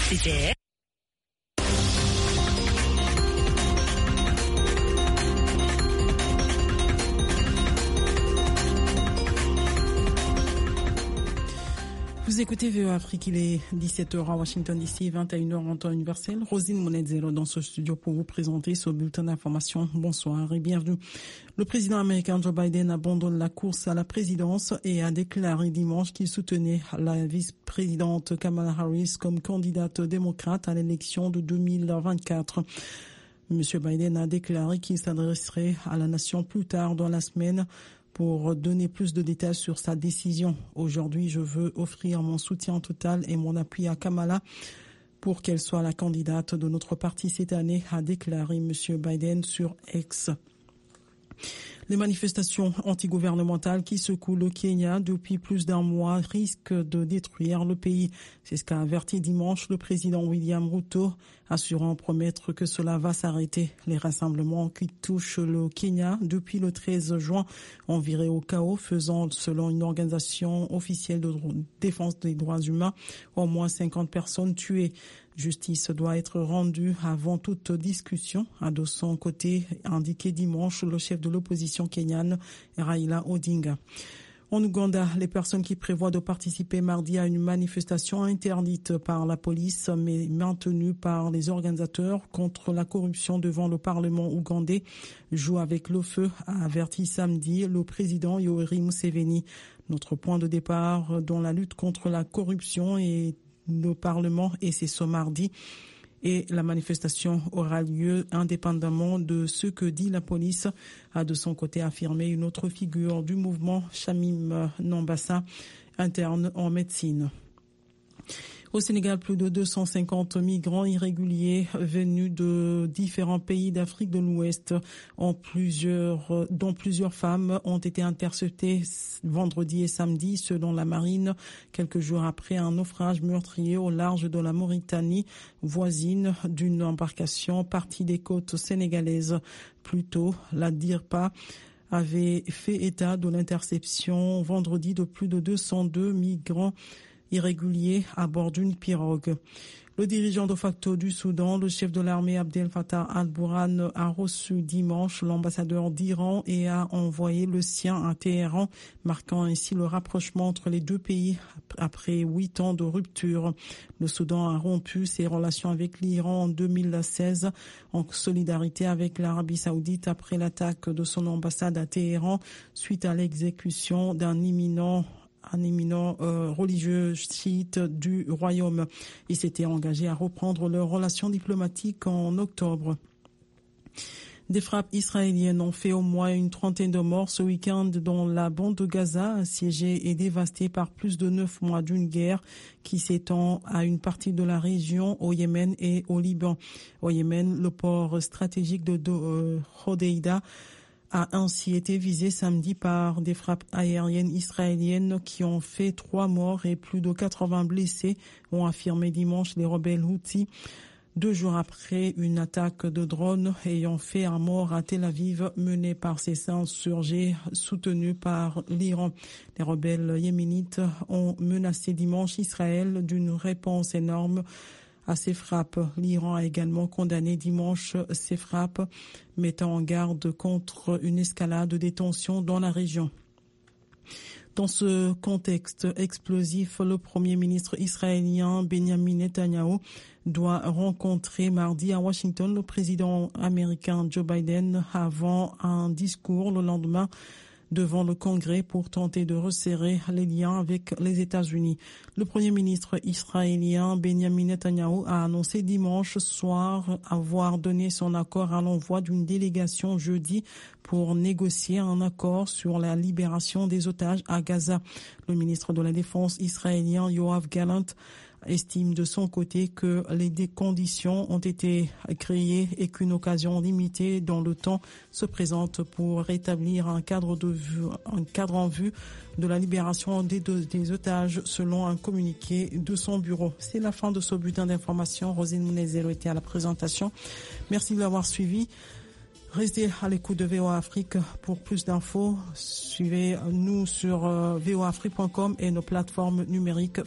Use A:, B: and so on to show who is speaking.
A: C'était Vous écoutez VOA Afrique, il est 17h à Washington DC, 21h en temps universel. Rosine Monedzelo dans ce studio pour vous présenter ce bulletin d'information. Bonsoir et bienvenue. Le président américain Joe Biden abandonne la course à la présidence et a déclaré dimanche qu'il soutenait la vice-présidente Kamala Harris comme candidate démocrate à l'élection de 2024. Monsieur Biden a déclaré qu'il s'adresserait à la nation plus tard dans la semaine pour donner plus de détails sur sa décision. Aujourd'hui, je veux offrir mon soutien total et mon appui à Kamala pour qu'elle soit la candidate de notre parti cette année, a déclaré M. Biden sur X. Les manifestations antigouvernementales qui secouent le Kenya depuis plus d'un mois risquent de détruire le pays. C'est ce qu'a averti dimanche le président William Ruto, assurant promettre que cela va s'arrêter. Les rassemblements qui touchent le Kenya depuis le 13 juin ont viré au chaos, faisant, selon une organisation officielle de défense des droits humains, au moins 50 personnes tuées. Justice doit être rendue avant toute discussion, a de son côté indiqué dimanche le chef de l'opposition kenyane, Raila Odinga. En Ouganda, les personnes qui prévoient de participer mardi à une manifestation interdite par la police mais maintenue par les organisateurs contre la corruption devant le Parlement ougandais jouent avec le feu, a averti samedi le président Yoweri Museveni. Notre point de départ dans la lutte contre la corruption est le Parlement et c'est ce mardi. Et la manifestation aura lieu indépendamment de ce que dit la police, a de son côté affirmé une autre figure du mouvement, Shamim Nambassa, interne en médecine. Au Sénégal, plus de 250 migrants irréguliers venus de différents pays d'Afrique de l'Ouest, dont plusieurs femmes ont été interceptées vendredi et samedi, selon la marine, quelques jours après un naufrage meurtrier au large de la Mauritanie, voisine d'une embarcation partie des côtes sénégalaises. Plus tôt, la DIRPA avait fait état de l'interception vendredi de plus de 202 migrants irréguliers à bord d'une pirogue. Le dirigeant de facto du Soudan, le chef de l'armée Abdel Fattah al-Burhan, a reçu dimanche l'ambassadeur d'Iran et a envoyé le sien à Téhéran, marquant ainsi le rapprochement entre les deux pays après 8 ans de rupture. Le Soudan a rompu ses relations avec l'Iran en 2016 en solidarité avec l'Arabie saoudite après l'attaque de son ambassade à Téhéran suite à l'exécution d'un éminent religieux chiite du royaume. Ils s'étaient engagés à reprendre leurs relations diplomatiques en octobre. Des frappes israéliennes ont fait au moins une trentaine de morts ce week-end dans la bande de Gaza, assiégée et dévastée par plus de 9 mois d'une guerre qui s'étend à une partie de la région, au Yémen et au Liban. Au Yémen, le port stratégique de Hodeïda a ainsi été visé samedi par des frappes aériennes israéliennes qui ont fait 3 morts et plus de 80 blessés, ont affirmé dimanche les rebelles Houthis, 2 jours après une attaque de drone ayant fait un mort à Tel Aviv menée par ces insurgés soutenus par l'Iran. Les rebelles yéménites ont menacé dimanche Israël d'une réponse énorme à ces frappes. L'Iran a également condamné dimanche ces frappes, mettant en garde contre une escalade des tensions dans la région. Dans ce contexte explosif, le Premier ministre israélien Benjamin Netanyahu doit rencontrer mardi à Washington le président américain Joe Biden avant un discours le lendemain devant le Congrès pour tenter de resserrer les liens avec les États-Unis. Le Premier ministre israélien Benjamin Netanyahu a annoncé dimanche soir avoir donné son accord à l'envoi d'une délégation jeudi pour négocier un accord sur la libération des otages à Gaza. Le ministre de la Défense israélien Yoav Gallant estime de son côté que les conditions ont été créées et qu'une occasion limitée dans le temps se présente pour rétablir un cadre en vue de la libération des otages, selon un communiqué de son bureau. C'est la fin de ce bulletin d'information. Rosine Mounezero était à la présentation. Merci de l'avoir suivi. Restez à l'écoute de VOA Afrique pour plus d'infos. Suivez-nous sur voaafrique.com et nos plateformes numériques